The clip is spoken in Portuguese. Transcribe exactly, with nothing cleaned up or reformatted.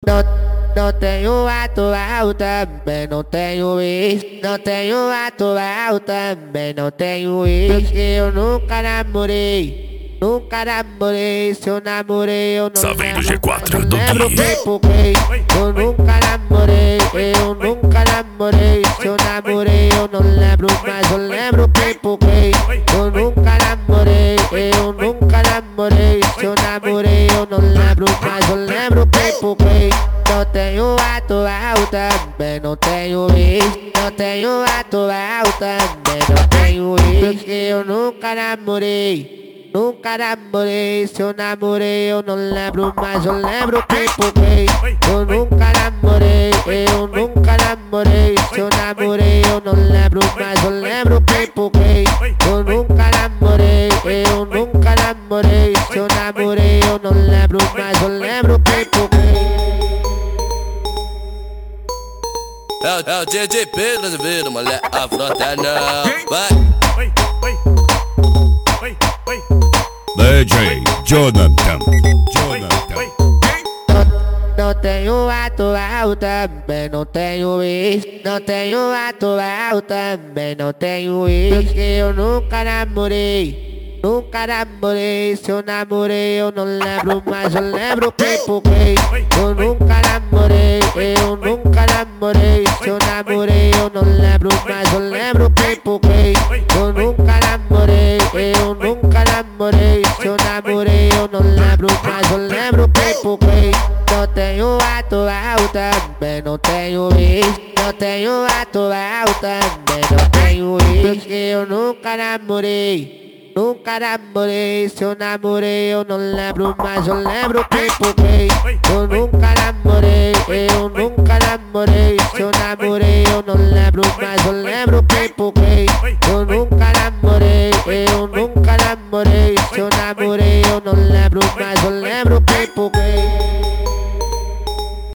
Não, não tenho atual, também não tenho ex. Não tenho atual, também não tenho ex. Porque eu nunca namorei, nunca namorei. Se eu namorei eu não Só vem do G quatro lembro, do lembro Gui. bem porque eu nunca namorei, eu nunca namorei. Se eu namorei eu não lembro, mas eu lembro bem porque eu nunca namorei, eu nunca namorei. Se eu namorei eu não lembro, mas eu lembro bem porque não tenho atual, também não tenho ex. Não tenho atual, também não tenho ex. Porque eu nunca namorei, nunca namorei. Se eu namorei eu não lembro, mas eu lembro bem porque eu nunca namorei, eu nunca namorei. Se eu namorei eu não lembro, mas eu lembro bem porque eu nunca namorei, eu nunca namorei. Se eu namorei eu não lembro, mas eu lembro bem porque É o, é o D J P brasileiro, mulher afronta não. Vai! D J Jonathan. Jonathan. não tenho atual, também não tenho ex. Não tenho atual, também não tenho ex. Porque eu nunca namorei, nunca namorei. Se eu namorei eu não lembro, mas eu lembro bem porque eu nunca namorei, eu nunca namorei. Se eu namorei eu não lembro, mas eu lembro bem porque eu nunca namorei, eu nunca namorei. Se eu namorei eu não lembro, mas eu lembro bem porque não tenho atual, também não tenho ex. Não tenho atual, também não tenho ex. Porque eu nunca namorei, nunca namorei. Se eu namorei eu não lembro, mas eu lembro bem porque eu nunca namorei, eu nunca namorei. Se eu namorei eu não lembro, mas eu lembro bem porque eu nunca namorei, eu nunca namorei. Se eu namorei eu não lembro, mas eu lembro bem porque